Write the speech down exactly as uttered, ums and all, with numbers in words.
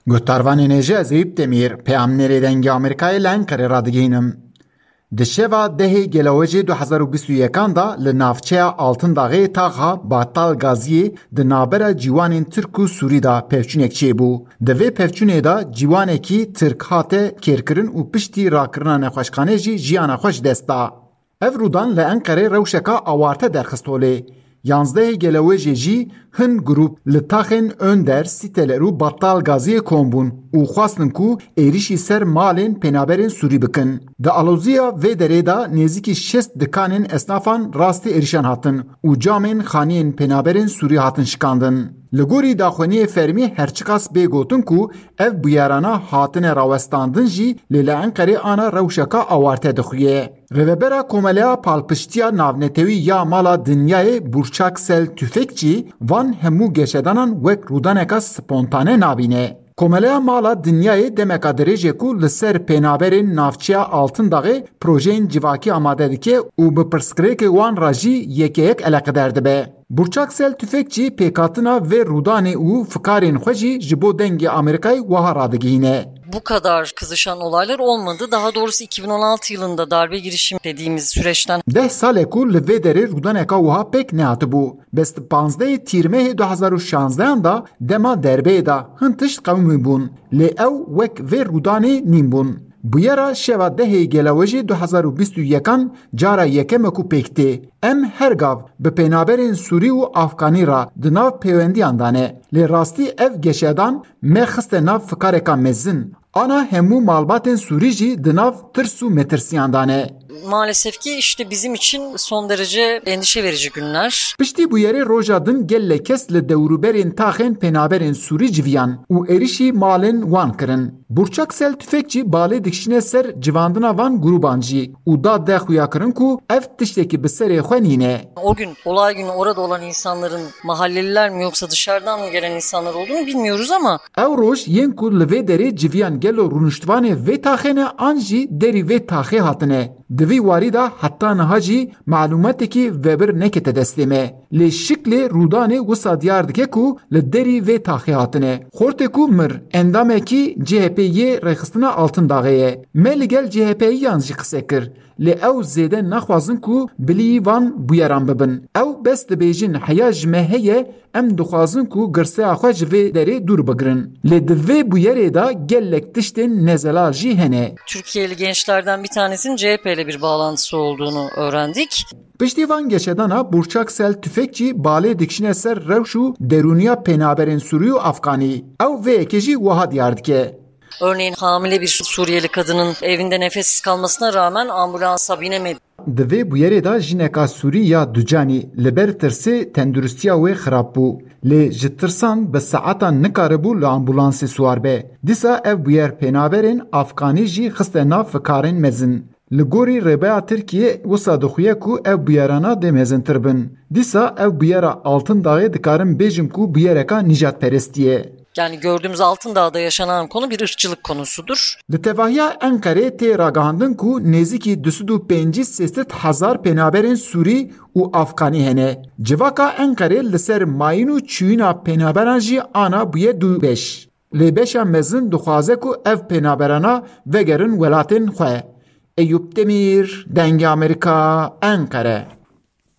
Gotarvanên êje ez Eyüp Demîr, peyamnêrê dengê Amerîkayê li Enqerê radigihînim. Di şeva dehê gelewejê du hezar û bîst û yekan da li navçeya Altındağê taxa Batal Gaziyê di navbera cîwanên Tirk û Sûrî da pevçûnek çêbû. Di vê pevçûnê da cîwanekî Tirk hate kêrkirin û piştî rakirina nexweşxanê jî jiyana xwe ji dest da. Ev rûdan li Enqerê rewşeka awarte derxist holê. Yanzdehê gelewêjê jî hin grûp li taxên Önder, Siteler û Batal Gaziyê kombûn û xwastin ku êrişî ser malên penaberên Sûrî bikin. Di aloziya vê derê da nêzîkî şest dikanên esnafan rastî êrişan hatin û camên xaniyên penaberên Sûrî hatin şikandin. Li gorî daxuyaniyê fermî herçiqas bê gotin ku ev bûyerana hatine rawestandin jî lê li Enqerê ana rewşeka awarte dixuye. Rêvebera Komeleya Palpiştiya Navnetewî ya Mala Dinyayê Burçak Sel Tüfekçî van hemû geşedanan wek rûdaneka spontane nabîne. Komeleya Mala Dinyayê demeka dirêjê ku li ser pênaberên navçeya Altındağê projeyên civakî amade dike û bi pirsgirêkê wan ra jî yekeyek eleqedar dibe. Burçak Sel Tüfekçî pêkatina vê rûdanê û fikarên xwe jî ji bo dengê Amerîkayê wiha radigihîne. Bu kadar kızışan olaylar olmadı. Daha doğrusu iki bin on altı yılında darbe girişimi dediğimiz süreçten deh salê ku li vê derê rûdaneka wiha pêk nehatibû. Best panzdehê tîrmehê du hezar û şanzdehan da dema derbeyê da hin tişt qewimî bûn. Lê ew wek vê rûdanê nîm bûn. Bûyera şeva dehê gelewejê du hezar û bîst û yekan cara yekeme ku pêktê. Em her gav bi pênaberên Sûrî û Afganî ra di nav pêwendiyan dane. Lê rastî ev geşedan me xiste nav fikareka mezin. Ana hemû malbatên Sûrî jî di nav tirs û metirsiyan dane. Maalesef ki işte bizim için son derece endişe verici günler. Piştî bûyerê roja din gelek kes li dewrûberên taxên pênaberên Sûrî civiyan û êrişî malên wan kirin. Burçak Sel Tüfekçî balê dikişine ser civandina van grûban jî û da dexuya kirin ku ev tiştekî bi serê xwe nîne. O gün olay günü orada olan insanların mahalleliler mi yoksa dışarıdan mı gelen insanlar olduğunu bilmiyoruz ama ew roj yên ku li vê derê civiyan gelo rûniştvanê vê taxê an jî derî vê taxê hatine. Di vî warî da heta niha jî malûmatekî vebir nekete destê me. Lê şiklê rûdanê wisa diyar dike ku li derî vê taxê hatine. Xortê ku mir endamekî C H P'yê rêxistina Altındağê ye. Me li gel C H P'yiyan jî qise kir. Lê ew zêde naxwazin ku bilî van bûyeran bibin. Ew bes dibêjin heya ji me heye em dixwazin ku girseya xwe ji vê derê dûr bigirin. Lê di vê bûyerê da gelek tiştên nezelal jî hene. Türkiye'li gençlerden bir tanesinin C H P ile bir bağlantısı olduğunu öğrendik. Piştî van geşedana Burçak Sel Tüfekçî balê dikişine ser rewş û derûniya pênaberên Sûrî û Afganî. Ew vê yekê jî wiha diyar dike. Örneğin hamile bir Suriyeli kadının evinde nefessiz kalmasına rağmen ambulansa binemedi. Di vê bûyerê da jineka Sûrî ya ducanî li ber tirsê tenduristiya wê xirab bû. Lê ji tirsan bi saetan nikaribû li ambulansê swar be. Dîsa ev bûyer pênaberên Afganî jî xiste nav fikarên mezin. Li gorî rêbeya Tirkiye wisa dixuye ku ev bûyerana dê mezintir bin. Dîsa ev bûyera Altındağê dikarin bêjin ku bûyereka nijadperestî ye. Yani gördüğümüz Altındağ'da yaşanan konu bir ırkçılık konusudur. Li tevahiya Enqerê tê ragahandin ku nêzîkî du sed û pêncî sêsed hezar pênaberên Sûrî û Afganî hene. Civaka Enqerê li ser mayîn û çûyîna pênaberan jî ana bûye du beş. Lê beşa mezin dixwaze ku ev pênaberana vegerin welatên xwe. Eyüp Demîr, Dengê Amerîka, Enqere.